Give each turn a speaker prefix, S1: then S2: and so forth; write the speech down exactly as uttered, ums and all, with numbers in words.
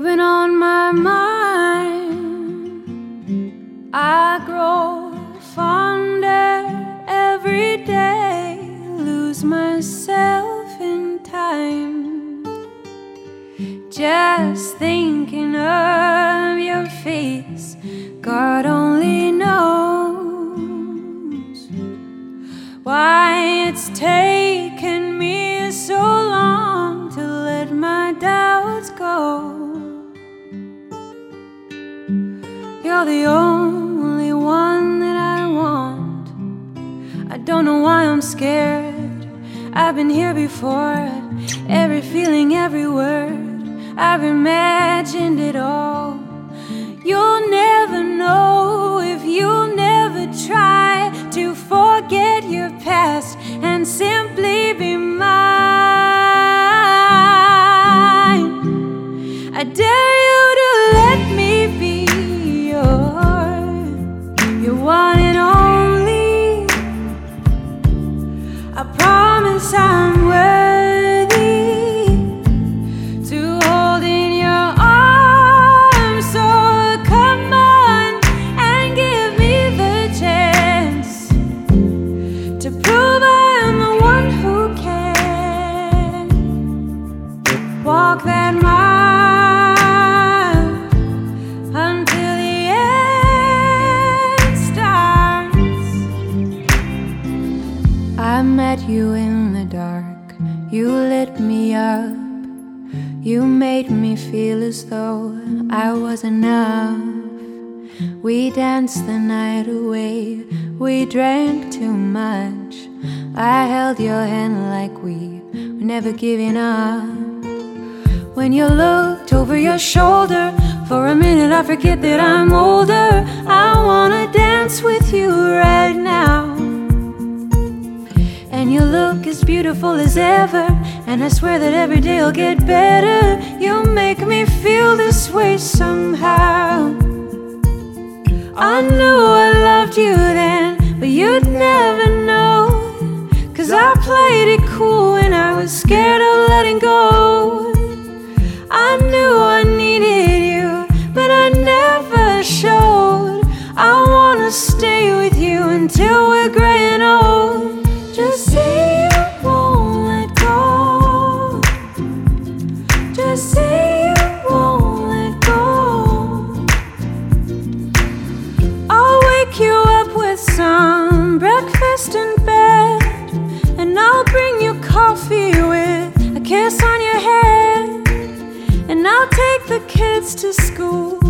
S1: You've been on my mind. I grow fonder every day, lose myself in time, just thinking of your face. God only knows why it's taken me so long to let my doubts go. You're the only one that I want. I don't know why I'm scared. I've been here before. Every feeling, every word, I've imagined it all. You'll never know if you'll never try to forget your past and simply be mine. I dare you to let me be your one and only. I promise I'm worthy to hold in your arms. So come on and give me the chance to prove I'm the one who can walk that mile until the end starts. I met you in the dark, you lit me up, you made me feel as though I was enough. We danced the night away, we drank too much. I held your hand like we were never giving up. When you looked over your shoulder, for a minute I forget that I'm older. I wanna dance with you right now. And you look as beautiful as ever, and I swear that every day will get better. You make me feel this way somehow. I knew I loved you then, but you'd never know, 'cause I played it cool when I was scared of letting go. I knew I needed you, but I never showed. I wanna stay with you until we're gray and old. Just say you won't let go. Just say you won't let go. I'll wake you up with some breakfast in bed, and I'll bring you coffee with a kiss on your head, and I'll take the kids to school